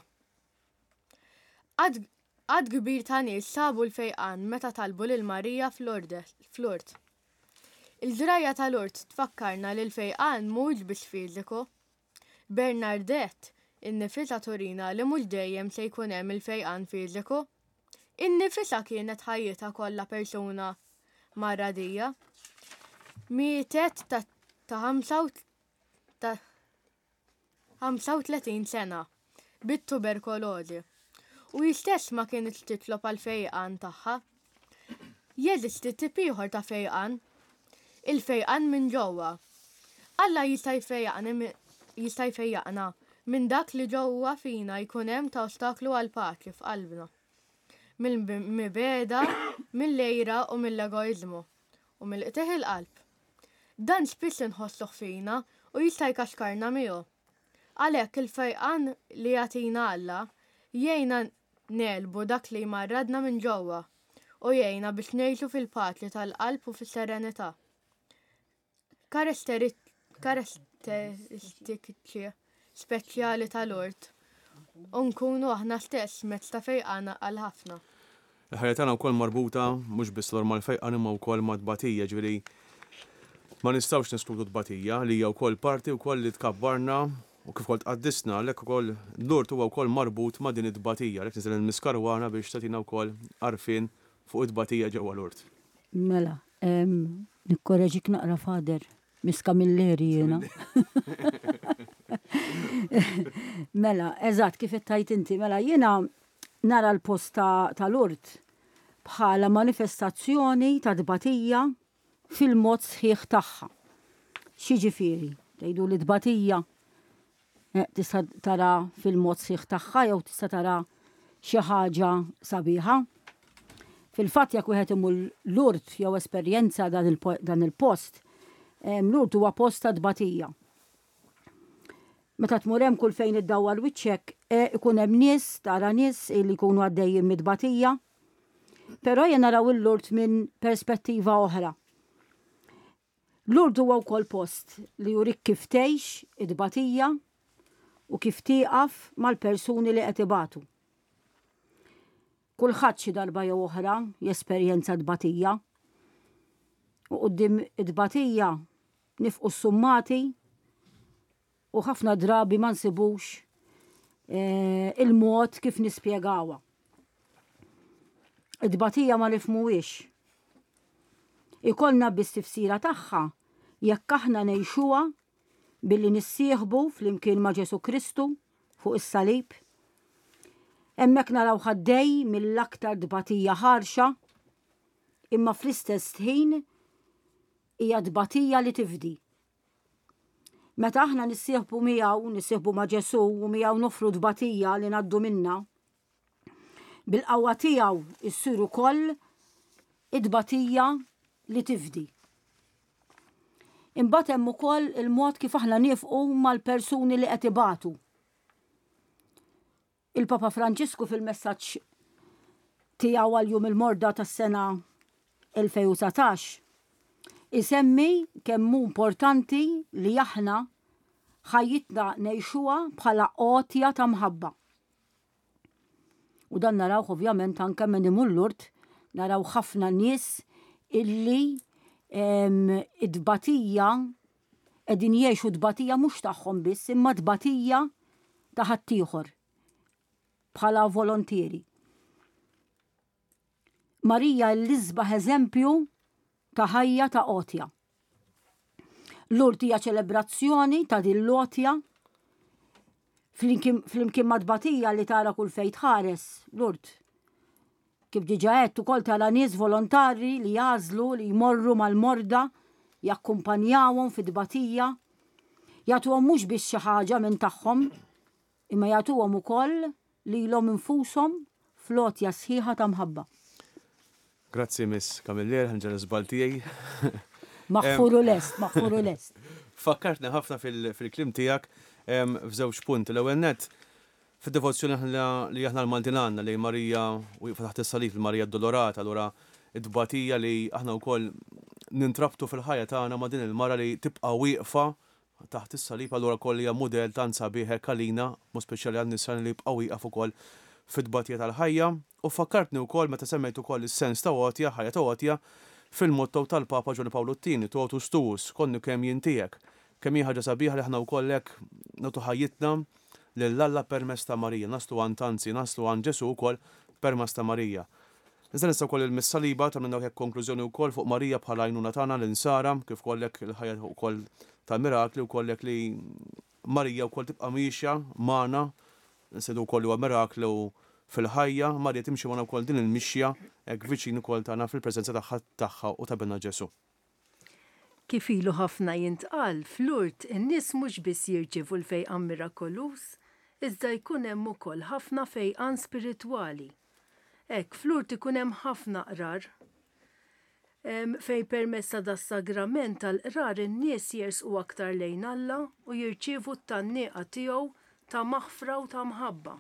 Għad kbir ta' nies sabu l-fejqan meta talbu lil Marija fl-Lurt. Il-ġrajja ta' Lurt tfakkarna li l-fejqan mhux biex fiżiku. Bernardet innifisha turina li mhux dejjem se jkun hemm il-fejqan fiżiku. Innifisha kienet ħajjita kollha persuna marradija. Mietet ta' ħamsa u tletin sena bit-tuberkolożi u jistess ma kienx titlob għal fejqan tagħha. Jeżisti tip ieħor ta' fejqan, il-fejqan minn ġewwa. Alla jista' jfejjaqna minn dak li ġewwa fina jkun hemm ta' ostaklu għal paċi f'qalbna. Mill-mibeda, mill-lejra u mill-egoizmu u mill-qtieħ il-qalb. Dan spiss inħossuh fina u jista' jkaxkarna miegħu. Għalhekk il-fejqan li jagħtina Alla jgħinna nelbu dak li jmarradna minn ġewwa u jgħinna biex ngħixu fil-paċi tal-qalb u fis-serenità. Karatteristiċi speċjali tal-Lurt u nkunu aħna stess mezz ta' fejqana għal ħafna. Il-ħajja tagħna wkoll marbuta mhux biss l-ormal fejqan imma wkoll ma' tbatija, ġifieri Ma nistgħux neskludu tbatija li hija wkoll parti wkoll li tkabbarna u kif kont qaddisna għalhekk ukoll l-urt huwa wkoll marbut ma' din it-tbatija, għalhekk niżel niskarwana biex tagħtina wkoll għarfien fuq it-tbatija ġewwa l-urt. Mela, nikkoreġik naqra fader, miska milleri jiena. Mela, eżatt kif ittajt inti, mela jiena nara l-post tal-urt bħala manifestazzjoni ta' tbatija fil-mod sħiħ tagħha. Xiġifieri, tgħidu li tbatija tista' tara fil-mod sħiħ tagħha jew tista' tara xi ħaġa sabiħa. Fil-fatt jekk wieħed imur l-urt jew esperjenza dan il-post, l-urt huwa post ta' tbatija. Meta tmur hemm kull fejn iddawwar wiċċek, ikun hemm nies, tara nies li jkunu għaddejjin mid-tbatija, però jien naraw l-urt minn perspettiva oħra. L-urt huwa wkoll post li jurik kif tgħix id-tbatija u kif tieqaf mal-persuni li qed ibatu. Kulħadd xi darba jew oħra jesperjenza tbatija u quddiem it-tbatija nifqu s-summati u ħafna drabi ma nsibux il-mod kif nispjegawha. It-tbatija ma nifhmuhiex. Ikollna biss tifsira tagħha jekk aħna ngħixuha billi nissieħbu flimkien ma' Ġesu Kristu fuq is-salib. Hemmhekk naraw ħaddej mill-aktar tbatija ħarxa, imma fl-istess ħin hija tbatija li tifdi. Meta aħna nissieħbu miegħu, nissieħbu ma' Ġesu u miegħu nofru tbatija li ngħaddu minnha, bil-qawwa tiegħu issir ukoll it-tbatija li tifdi. Imbagħad hemm ukoll il-mod kif aħna nifqu mal-persuni li qed ibatu. Il-Papa Franġisku fil-messaġġ tiegħu għal-jum il-morda tas-sena elfejn u satax isemmi kemm hu importanti li aħna ħajjitna ngħixuha bħala qotja ta' mħabba. U dan narawh ovvjament anke minn imur l-urt, naraw ħafna nies illi id-tbatija qegħdin jgħixu tbatija mhux tagħhom biss, imma tbatija ta' ħaddieħor bħala volontieri. Marija l-isbaħ eżempju ta' ħajja ta' qotja. L-urt hija ċelebrazzjoni ta' din l-qotja flimkien ma' tbatija li tara kull fejn tħares l-urt. Kif diġà qed ukoll tara nies volontari li jażlu li jmorru mal-morda, jakkumpanjawhom fit-tbatija, jagħtuhom mhux biex xi ħaġa minn tagħhom, imma jagħtuhom ukoll lilhom infushom fl-qotja sħiħa ta' mħabba. Grazzi Miss Kamiller, ħanġel iżbal tiegħi. Maħfuru lest, maħfuru lest. Fakkartni ħafna fil-klim tiegħek f'żewġ punti. L-ewwel nett fid-devozzjoni li aħna l-Maltin għandna li Marija u taħt is-salib il-Marija Addolorata, allura id-tbatija li aħna wkoll nintrabtu fil-ħajja tagħna ma' din il-mara li tibqa' wieqfa taħt is-salib, allura wkoll hija mudell tant sabiħek għalina, mhux speċjali għan-nisa li jibqa' wieqaf ukoll fit-tbatija tal-ħajja. U fakkartni wkoll meta semmejt ukoll is-sens ta' qotja, ħajja ta' qotja fil-motto tal-Papa Ġoni Pawlu t-tieni, totus tuus, konnu kemm jintijek. Kemm hija ħaġa sabiħa li aħna wkoll hekk nagħtu ħajjitna lill-Alla permezz ta' Marija, naslu għand Tanzi, naslu għand Ġesu wkoll permezz ta' Marija. Iżda nista' wkoll il-missaliba ta' minn hekk konklużjoni wkoll fuq Marija bħala għajnuna tagħna l-insara, kif kollek il-ħajja wkoll tal-mirakli u kollek li Marija wkoll tibqa' mixja magħna, nsidu wkoll huwa miraklu fil-ħajja, Marja timxi magħna wkoll din il-mixja hekk viċin ukoll tagħna fil-preżenza tagħha u ta' binna Ġesu. Kif ilu ħafna jintqal fl-urt in-nies mhux biss jirċievu l-fejqan mirakolus, iżda jkun hemm ukoll ħafna fejqan spiritwali. Hekk fl-urt ikun hemm ħafna qrar. Fej permessa das-sagrament tal-qrar in-nies jersqu aktar lejn Alla u jirċievu t-tannieqa tiegħu ta' maħfra u ta' mħabba.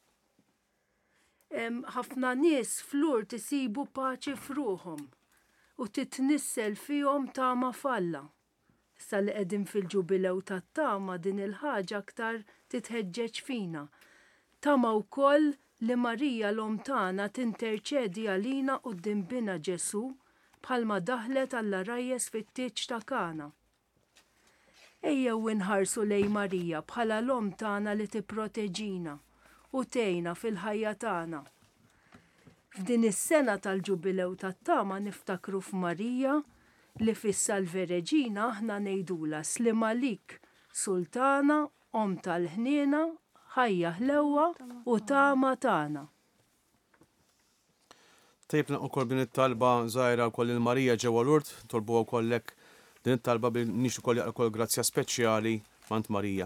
Ħafna nies fl-urt isibu paċi f'ruħhom u titnissel fihom tama falla. Issa li qegħdin fil-ġubilew tat-tama din il-ħaġa aktar titħeġġeġ fina. Tama wkoll li Marija l-om tagħna tinterċedi għalina quddiem bina Ġesu bħalma daħlet alla rajjes fit-tieġ ta' Kana. Ejjew inħarsu lej Marija bħala l-om tagħna li tipproteġina u tgħinna fil-ħajja tagħna. F'din is-sena tal-ġubilew tat-tama niftakru f'Marija li fis-Salve Reġina aħna ngħidula slim għalik Sultana, om tal-ħniena, ħajja ħlewwa u tama tagħna. Tejbna ukoll din it-talba żgħira wkoll il-Marija ġewwa Lurd, tolbu wkollek din it-talba bil nix ukoll jaqra grazzja speċjali mant Marija.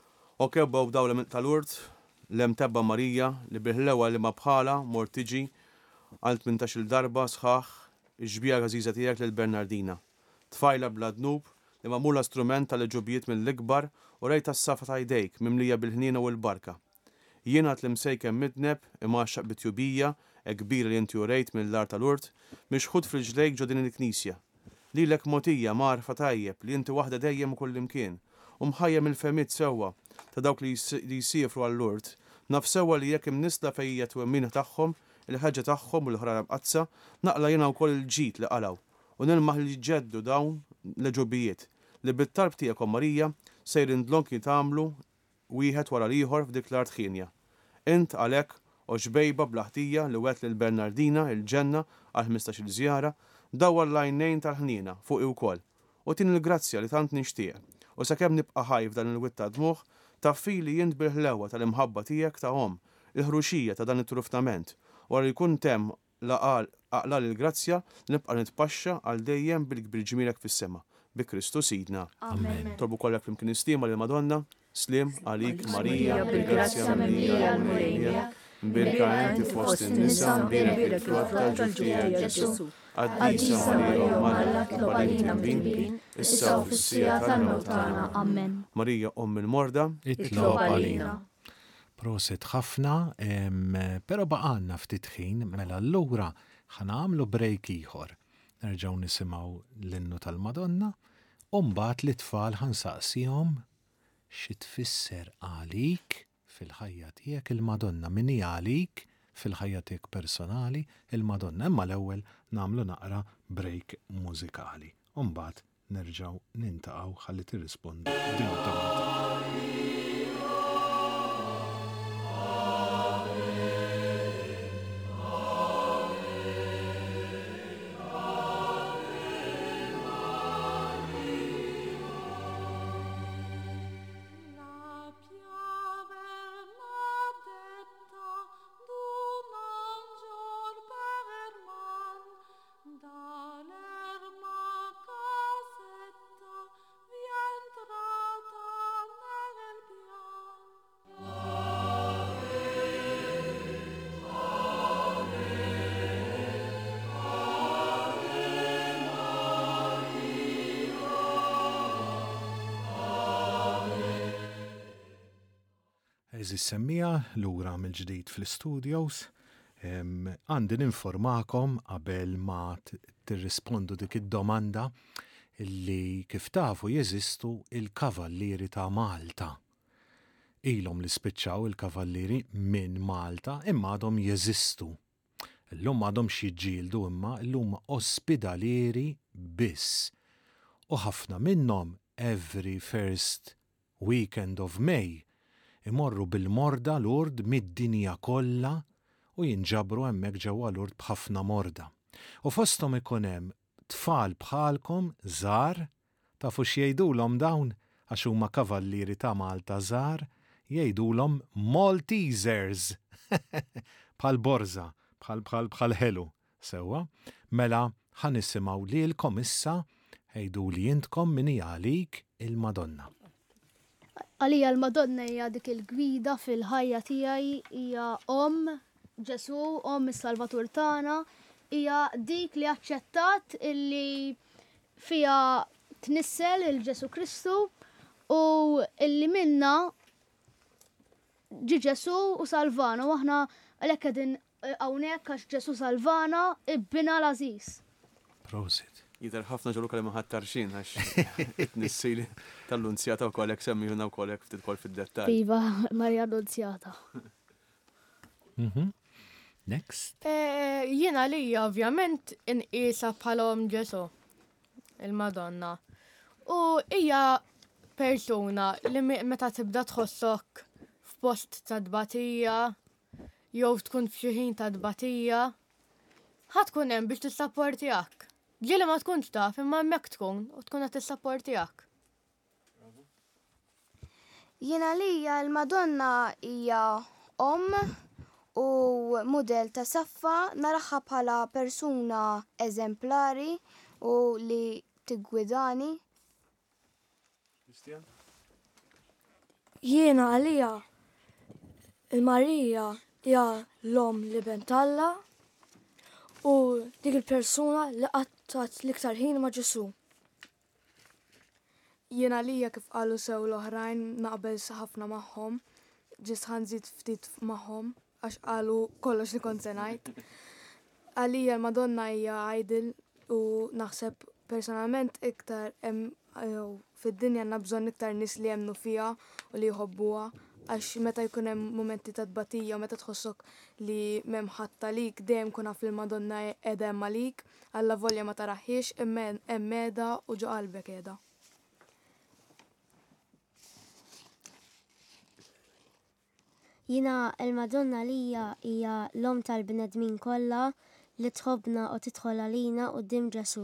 Ok, b'għu dawla ta' Lurd, lem tebba Marija li bil-ħlewa li ma bħala mor tiġi għal tmintax-il darba sħaħ iġbija għażiża tiegħek lil Bernardina. Tfajla bla dnub li magħmula strument tal-ġubijiet mill-ikbar u rejta s-safa ta' jdejk mimlija bil-ħniena u l-barka. Jiena li msejkem midneb imaxxaq bitjubija e kbira li inti urejt mill-lar tal-Lurd mixħud fil-ġlejk ġo din il-Knisja. Lilek motija marfa tajjeb li inti waħda dejjem kull imkien u mħajja mill-femiet sewwa ta' dawk li jsifru għall-Lurd. Naf sewwa li jekk imnisla fejja twemmina tagħhom il-ħaġa tagħhom u l-ħrara bqazza naqla jiena wkoll il-ġid li qalaw u nilmaħ li ġeddu dawn l-ġubijiet li bit-talb tiegħek Marija sejrin dlonki tagħmlu wieħed wara l-ieħor f'dik l-art ħinja. Int għalhekk u xbejba blaħtija li wet lil Bernardina il-ġenna għal ħmistax-il żjara dawwa l-għajnejn tal-ħniena fuqi wkoll u tin il-grazzja li tant nixtieq u sakemm nibqa' ħaj f'dan il-witta dmuħ taffili jint bil-ħlewwa tal-imħabba tiegħek ta' om il-ħruxija ta' dan it-truftament wara li jkun temm laqal aqla l-grazzja nibqa' nitpaxxa għal dejjem bil-kbir ġmielek fis-sema. Bi Kristu Sidna. Amen. Torbu kollek flimkien istima lil Madonna, slim għalik Marija, bil-grazzja mimlija l-mulejja, mbirka enti fost in-nisa, mbirek il-frott tal-ġufija Ġesu. Għaddisa Marija Malla, tlobalina bin, issa u fis-sija tal-mewt tagħna. Amen. Marija Omm il-Morda, itlob għalina. Proset ħafna, pero baqanna ftit ħin mela allura ħanamlu break ieħor. Nerġgħu nisimgħu l-innu tal-Madonna u mbagħad l-itfal ħansaqsihom xi tfisser għalik fil-ħajja tiegħek il-Madonna, min hija għalik fil-ħajja tiegħek personali il-Madonna. Imma l-ewwel nagħmlu naqra break mużikali. U mbagħad nerġgħu nintaqgħu ħalli tirrispondi din it-domanda. Eżis semmija l-ura mill-ġdid fl-studios, għandi ninformakom qabel ma tirrispondu dik id-domanda li kif tafu jeżistu il-kavallieri ta' Malta. Ilhom li spiċċaw il-kavallieri minn Malta imma għadhom jeżistu. Illum għadhom xi jġieldu imma llum ospidalieri biss. U ħafna minnhom every first weekend of May imorru bil-morda Lurd mid-dinja kollha u jinġabru hemmhekk ġewwa Lurd b'ħafna morda. U fosthom ikun hemm tfal bħalkom żgħar tafu x'jgħidulhom dawn għax huma kavallieri ta' Malta żgħar jgħidulhom Maltesers bħal borza, bħal bħal bħal ħelu. Sewwa, mela ħanisimgħu lilkom issa ħejduli intkom min hija għalik il-Madonna. Għalija l-Madonna hija dik il-gwida fil-ħajja tiegħi hija Om Ġesu, Om is-Salvatur tagħna, hija dik li aċċettat illi fija tnissel il-Ġesu Kristu u illi minna ġi Ġesu u salvana u aħna għalhekk qegħdin hawnhekk għax Ġesu salvana ibbina l-Aziz. Prosit. Jidher ħafna ġolu kalli maħattarxin għax it-nissili tal-Lunzjata u kollek semmijuna u kollek ftit kol fid-dettal. Viva Marja Lunzjata. Next. Eh, jiena lija ovvjament inqisa bħalhom Ġesu, il-Madonna. U hija persuna li meta tibda tħossok f'post ta' dbatija, jew tkun f'xi ħin ta' dbatija, ħatkun hemm biex tissapportihak. Ġieli ma tkunx taf imma hemmhekk tkun u tkun qed tissapportihak. Jiena lija l-Madonna hija om u mudell ta' saffa, naraħħa bħala persuna eżemplari u li tiggwidani. Jiena għalija il-Marija hija l-om li bentalla u dik il-persuna li qattat l-iktar ħin ma' Ġesu. Jiena lija kif qalu sew l-oħrajn naqbel ħafna magħhom, ġist ħanżid ftit magħhom għax qalu kollox li kont se ngħid. Għalija l-Madonna hija idol u naħseb personalment iktar hemm fid-dinja għandna bżonn iktar nies li jemmnu fiha u li jħobbuha għax meta jkun hemm momenti ta' tbatija u meta tħossok li m'hemm ħadd għalik dejjem kun naf il-Madonna qiegħda hemm għalik, alla volja ma taraħħiex imma hemm qiegħda u ġo qalbek qiegħda. Jina il-Madonna lija hija l-om tal-bnedmin kollha li tħobbna u tidħol għalina quddiem Ġesu.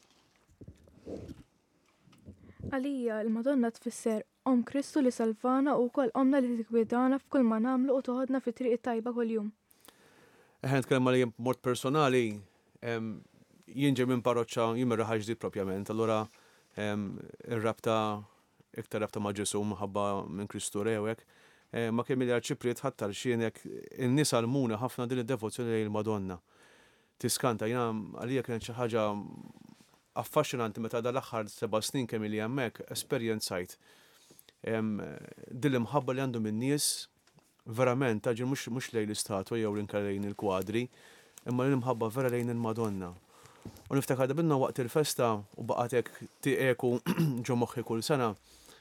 Għalija il-Madonna tfisser om Kristu li salvana u wkoll omna li tikwidana f'kull ma nagħmlu u toħodna fi triq tajba kuljum. Eħen tkellem għalija b'mod personali, jien ġej minn parroċċa jien mir-Raħa Ġdid propjament, allura ir-rabta iktar rabta ma' Ġesu minħabba minn Kristu rewek. Ma kemm il ċipriet ħattar xienek in-nies għalmuna ħafna din id-devozzjoni lejn il-Madonna. Tiskanta, jiena għalija kienet xi ħaġa affaxxinanti meta dal-aħħar seba' snin kemm ili hemmhekk esperjenzajt. Din l-imħabba li għandhom in-nies verament taġi mhux mhux lejn l-istatwa jew linka lejn il-kwadri, imma l-imħabba vera lejn il-Madonna. U niftakar dabilna waqt il-festa u baqgħet hekk tiequ ġo moħħi kull sena.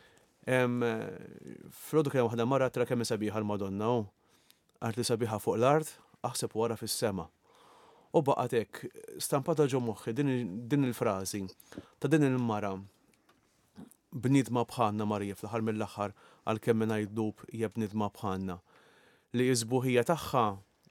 Frodu kien waħda marra tra kemm sabiħa l-Madonna u għart li sabiħa fuq l-art, aħseb wara fis-sema. U baqgħet hekk stampata ġo moħħi din il-frażi ta' din il-mara bniedma bħalna Marija fl-aħħar mill-aħħar għalkemm mingħajr dub hija bniedma bħalna li l-isbuħija tagħha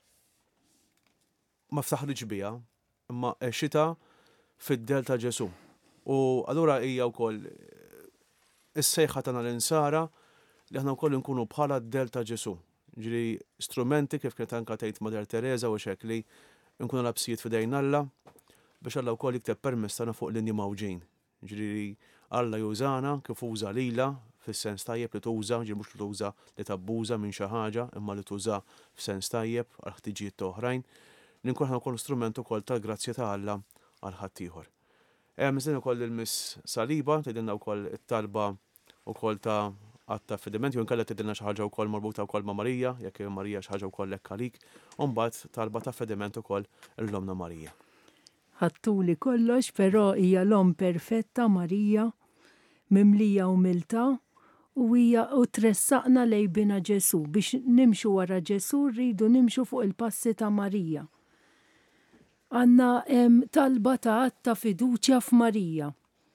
ma ftaħriġ biha imma għexita fid-del ta' Ġesu. U allura hija wkoll is-sejħa tagħna l-insara li aħna wkoll nkunu bħala d-del ta' Ġesu. Ġieli strumenti kif kienet anke tgħid Mater Teresa u xek li nkunu labsijiet f'idejn Alla biex Alla wkoll jikteb permess tagħna fuq linji mawġin. Ġieli Alla jużana kif uża lila fis-sens tajjeb li tuża, ġieli mhux li tuża li tabbuża minn xi ħaġa imma li tuża f'sens tajjeb għal ħtiġijiet ta' oħrajn li nkun aħna wkoll strument ukoll tal-grazzja ta' Alla għal ħadd ieħor. Hemm iżda ukoll il-Miss Saliba tgħidilna wkoll it-talba ukoll ta' għatta fidiment, jew inkella tidilna xi ħaġa wkoll marbuta wkoll ma' Marija, jekk Marija xi ħaġa wkoll hekk għalik, u mbagħad talba ta' fidiment ukoll l-Omna Marija. Ħattuli kollox, però hija l-om perfetta Marija, mimlija umiltà u hija u tressaqna lejbina Ġesu biex nimxu wara Ġesu rridu nimxu fuq il-passi ta' Marija. Għandna talba ta' għatta fiduċja f'Marija.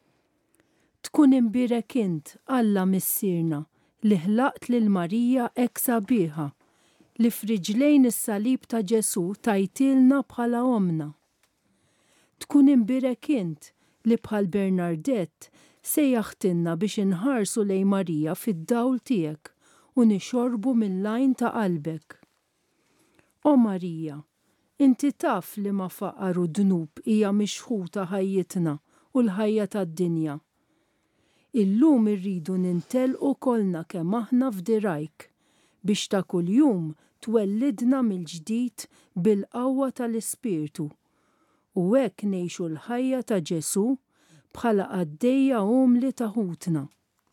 Tkun imbirek int, Alla missirna, li ħlaqt lil Marija ek sabiħa, li friġlejn is-salib ta' Ġesu tajtilna bħala omna. Tkun imbirek int, li bħal Bernardett sejjaħtilna biex inħarsu lej Marija fid-dawl tiegħek u nixorbu mill-lajn ta' qalbek. O Marija, inti taf li ma faqaru dnub hija mixħuta ħajjitna u l-ħajja tad-dinja. Illum irridu nintelqu kolna kemm aħna f'dirajk biex ta' kuljum twellidna mill-ġdid bil-qawwa tal-Ispirtu u hekk ngħixu l-ħajja ta' Ġesu bħala għaddejja umli taħutna.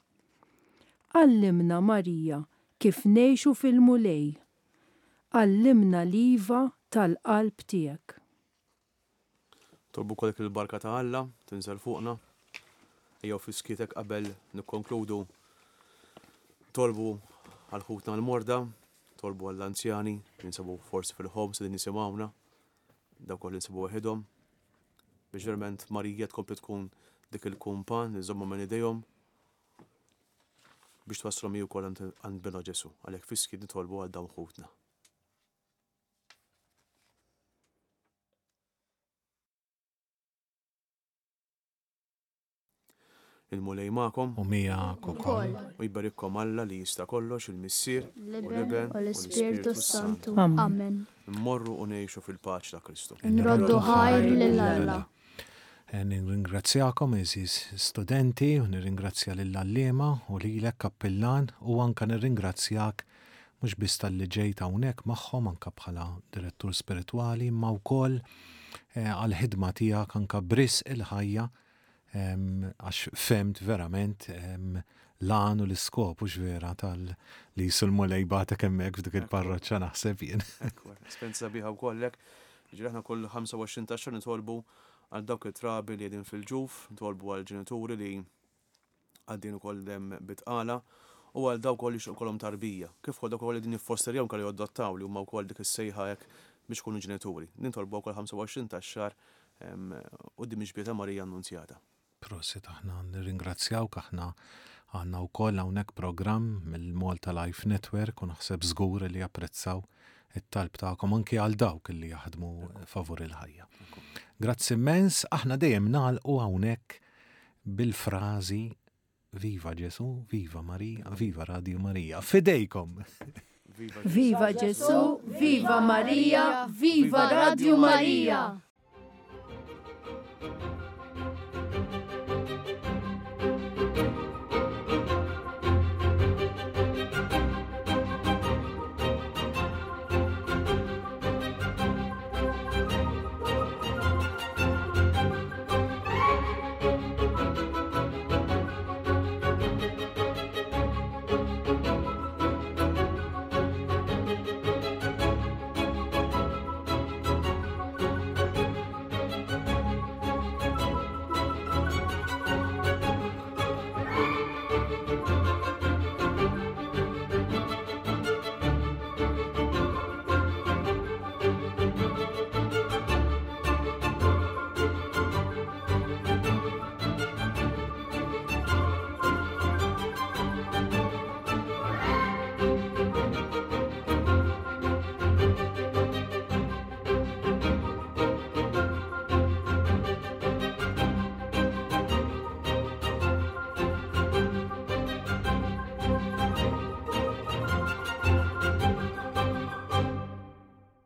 Allimna Marija kif ngħixu fil-mulej. Allimna l-iva tal-qalb tiegħek. Tolbu kolek il-barka ta' Alla, tinżel fuqna. Jew fiskietek qabel nikkonkludu tolbu għal-ħutna l-morda, tolbu għall-anzjani, jinsabu forsi fil-ħobs li nisimgħuna. dawk ukoll insibu waħedhom biex verament Marija tkompli tkun dik il-kumpan li żommu minn idejhom biex twasslhom hi wkoll għand Bena Ġesu. Għalhekk fiski nitolbu għal dawn ħutna. Il-mulej ma'kom U miegħek ukoll. u jbarikkom Alla li jista' kollox il-Missier u L-Iben u l-Ispiritu Santu. Amen. Amen. Mmorru u ngħixu fil-paċi ta' Kristu. Nroddu ħajr lill-Alla. Nirringrazzjakom eżis studenti u nirringrazzja lill-allima u lilek kappillan u anka nirringrazzjak mhux biss tal-li ġejt hawnhekk magħhom anka bħala direttur spiritwali ma wkoll għall-ħidma tiegħek anka bris il-ħajja għax femt verament lan u l-iskop u ġvera tal-li jisulmu lejbatek hemmhekk f'dik il-parroċċa naħseb jien. Spenza biħa wkollek, ġieli aħna kull ħamsa u għoxrin ta' xahar nitolbu għal dawk it-trabi li qegħdin fil-ġuf, nitolbu għal ġenituri li għaddin ukoll dem bitqala u għal dawk ukoll li jkollhom tarbija. Kif ukoll dawk ukoll li qegħdin jiffosterjahom kellu jaddottaw li huma wkoll dik is-sejħa hekk biex ikunu ġenituri. Nitolbu wkoll ħamsa u għoxrin ta' xahar quddiem il-ġbieta Marija Annunzjata. Prosit aħna nirringrazzjawk aħna għandna wkoll hawnhekk programm mill-Malta Life Network u naħseb żgur li japprezzaw it-talb tagħkom anke għal dawk li jaħdmu favur il-ħajja. Grazzi immens, aħna dejjem nagħlqu hawnhekk bil-frażi Viva Ġesu, Viva Marija, Viva Radio Marija. Fidejkom! Viva Ġesu, Viva Marija, Viva Radio Marija!